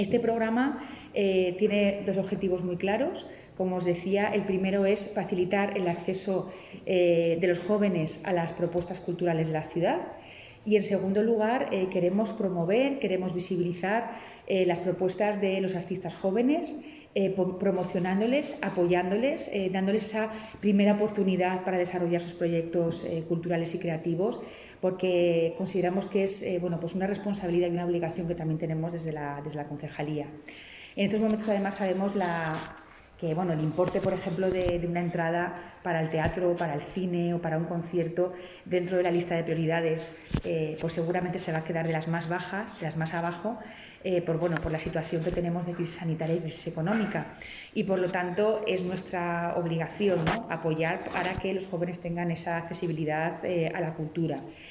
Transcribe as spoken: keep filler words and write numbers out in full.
Este programa eh, tiene dos objetivos muy claros. Como os decía, el primero es facilitar el acceso eh, de los jóvenes a las propuestas culturales de la ciudad. Y en segundo lugar, eh, queremos promover, queremos visibilizar eh, las propuestas de los artistas jóvenes, eh, promocionándoles, apoyándoles, eh, dándoles esa primera oportunidad para desarrollar sus proyectos eh, culturales y creativos, porque consideramos que es eh, bueno, pues una responsabilidad y una obligación que también tenemos desde la, desde la concejalía. En estos momentos, además, sabemos la, que bueno, el importe, por ejemplo, de, de una entrada para el teatro, para el cine o para un concierto dentro de la lista de prioridades, eh, pues seguramente se va a quedar de las más bajas, de las más abajo, eh, por, bueno, por la situación que tenemos de crisis sanitaria y crisis económica. Y por lo tanto es nuestra obligación, ¿no?, apoyar para que los jóvenes tengan esa accesibilidad eh, a la cultura.